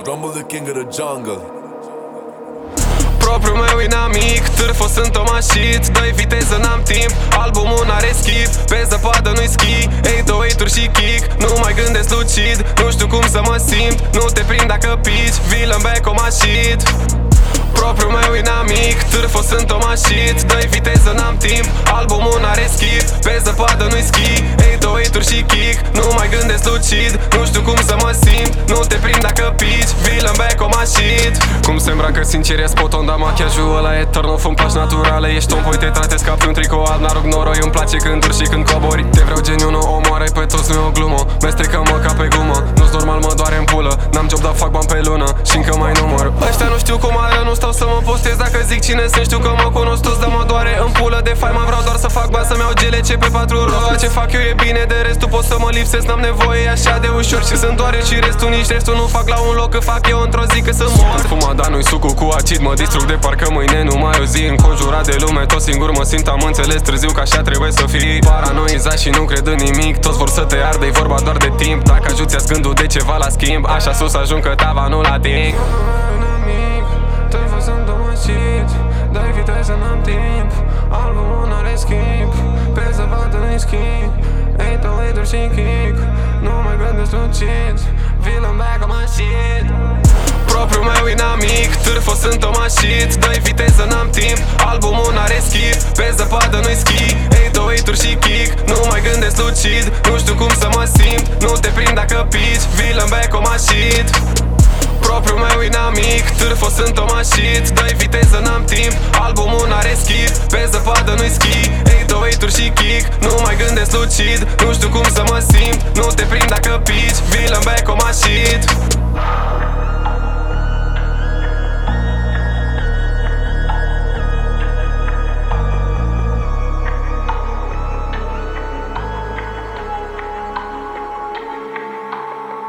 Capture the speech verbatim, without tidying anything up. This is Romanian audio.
Rumble the king of the jungle. Propriul meu inamic, târfo sunt omașit. Dă-i viteză, n-am timp, albumul n-are skip. Pe zăpadă nu-i ski, ei două uri și kick. Nu mai gândesc lucid, nu știu cum să mă simt. Nu te prind dacă pici, villain back omașit. Propriul meu inamic, târfo sunt omașit. Dă-i viteză, n-am timp, albumul n-are skip. Pe zăpadă nu-i ski, ei două uri și kick. Nu mai gândesc lucid, nu știu cum să mă simt. Nu te prind dacă pici, villain back omașit. Cum se îmbracă sincer e spot on, dar machiajul ăla e turn off, îmi placi naturale. Ești om, voi te tratez ca pe un tricou alb. N-arunc noroi, îmi place când urci și când cobori. Te vreau geniu, nu omoară pe toți, nu e o glumă. Mestecă-mă ca pe gumă, nu-s normal, mă doare în pulă. N-am job, dar fac bani pe lună și încă mai număr. Ăștia nu știu cum ară, nu stau să mă postez. Dacă zic cine sunt, știu că mă cunosc toți, dar mă doare în pulă de faima. Vreau doar să fac bani, să-mi iau G L C pe patru roți. Ce fac eu e bine, de restul pot să mă lipsesc. N-am nevoie, e așa de ușor și sunt doare. Și restul nici restul nu fac la un loc, că fac eu într-o zi că să mor. Fumat, dar nu-i sucul cu acid, mă distrug de parcă mâine nu mai o zi. Înconjurat de lume, tot singur mă simt, am înțeles târziu că așa trebuie să fii. Paranoizat și nu cred în nimic, toți vor să te ardă, e vorba doar de timp. Dacă ajuți gândul de ceva la schimb, așa sus ajung că tavanul ating. Dai viteză, n-am timp, albumul n-are skip. Pe zăpadă nu-i skip, ei două uri și kick. Nu mai gândesc lucid, villain back on my shit. Propriul meu inamic, târfo sunt omașit. Dă-i viteză, n-am timp, albumul n-are skip. Pe zăpadă nu-i ski, ei două uri și kick. Nu mai gândesc lucid, nu știu cum să mă simt. Nu te prind dacă pici, villain back on my shit. Propriul meu inamic, târfo sunt omașit. Dă-i viteză, n-am timp, albumul n-are skip. Pe zăpadă nu-i ski, ei două uri și kick. Nu mai gândesc lucid, nu știu cum să mă simt. Nu te prind dacă